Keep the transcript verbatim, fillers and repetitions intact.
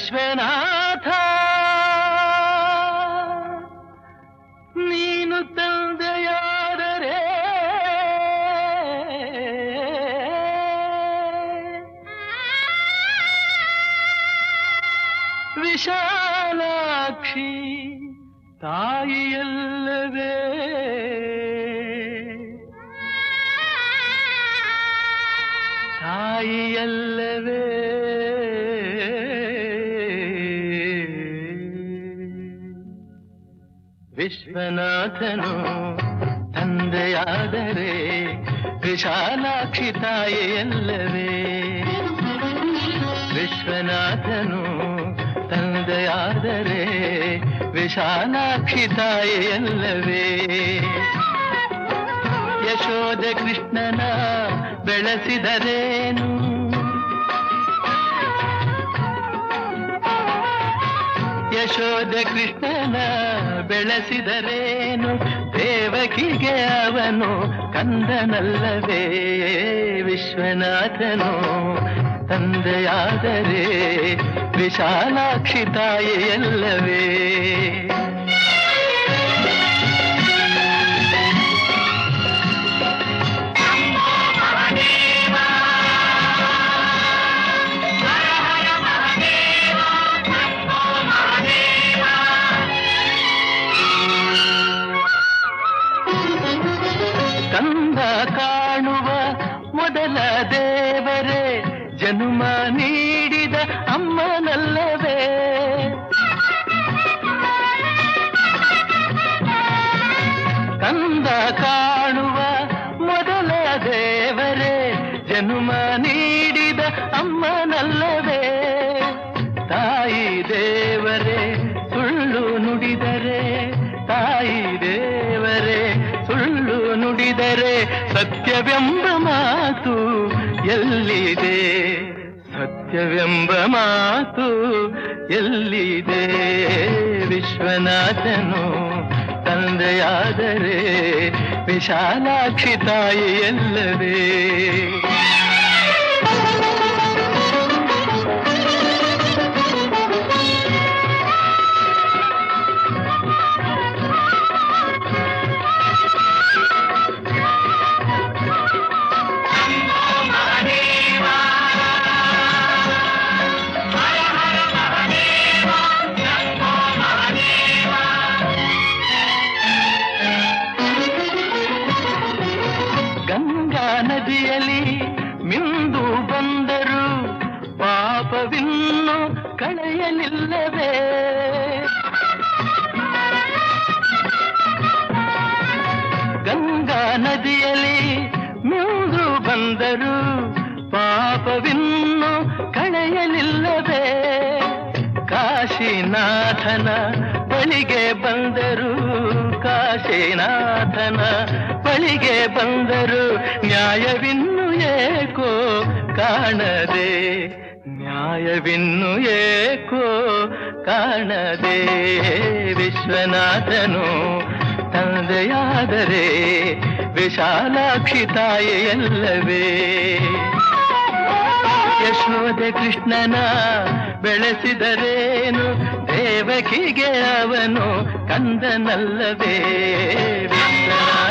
ವಿಶ್ವನಾಥ ನೀನು ತಂದೆಯಾದರೆ ವಿಶಾಲಾಕ್ಷಿ ತಾಯಿಯಲ್ಲವೇ ತಾಯಿಯಲ್ಲವೇ ವಿಶ್ವನಾಥನು ತಂದೆಯಾದರೆ ವಿಶಾಲಾಕ್ಷಿ ತಾಯಿಯಲ್ಲವೇ ವಿಶ್ವನಾಥನು ತಂದೆಯಾದರೆ ವಿಶಾಲಾಕ್ಷಿ ತಾಯಿಯಲ್ಲವೇ ಯಶೋಧ ಕೃಷ್ಣನ ಬೆಳೆಸಿದರೇನು ಯಶೋಧ ಕೃಷ್ಣನ ಬೆಳೆಸಿದರೇನು ದೇವಕಿಗೆ ಅವನು ಕಂದನಲ್ಲವೇ ವಿಶ್ವನಾಥನು ತಂದೆಯಾದರೆ ವಿಶಾಲಾಕ್ಷಿ ತಾಯಿಯಲ್ಲವೇ ಕಂದ ಕಾಣುವ ಮೊದಲ ದೇವರೇ ಜನ್ಮ ನೀಡಿದ ಅಮ್ಮನಲ್ಲವೇ ಕಂದ ಕಾಣುವ ಮೊದಲ ದೇವರೇ ಜನ್ಮ ನೀಡಿದ ಅಮ್ಮನಲ್ಲವೇ ತಾಯಿ ದೇವರೇ ಸುಳ್ಳು ನುಡಿದರೆ ತಾಯಿ ದೇವರೇ ಸುಳ್ಳು ನುಡಿದರೆ ಸತ್ಯವೆಂಬ ಮಾತು ಎಲ್ಲಿದೆ ಸತ್ಯವೆಂಬ ಮಾತು ಎಲ್ಲಿದೆ ವಿಶ್ವನಾಥನು ತಂದೆಯಾದರೆ ವಿಶಾಲಾಕ್ಷಿ ತಾಯಿಯಲ್ಲವೇ ಗಂಗಾ ನದಿಯಲ್ಲಿ ಮಿಂದು ಬಂದರು ಪಾಪವಿನ್ನು ಕಳೆಯಲಿಲ್ಲವೇ ಗಂಗಾ ನದಿಯಲ್ಲಿ ಮಿಂದು ಬಂದರು ಪಾಪವಿನ್ನು ಕಳೆಯಲಿಲ್ಲವೇ ಕಾಶಿನಾಥನ ಬಳಿಗೆ ಬಂದರು ಕಾಶಿನಾಥನ ಬಳಿಗೆ ಬಂದರು ನ್ಯಾಯವಿನ್ನು ಏಕೋ ಕಾಣದೆ ನ್ಯಾಯವಿನ್ನು ಏಕೋ ಕಾಣದೆ ವಿಶ್ವನಾಥನು ತಂದೆಯಾದರೆ ವಿಶಾಲಾಕ್ಷಿ ತಾಯಿಯಲ್ಲವೇ ಯಶೋಧ ಕೃಷ್ಣನ ಬೆಳೆಸಿದರೇನು ದೇವಕಿಗೆ ಅವನು ಕಂದನಲ್ಲವೇ ವಿಶ್ವನಾಥ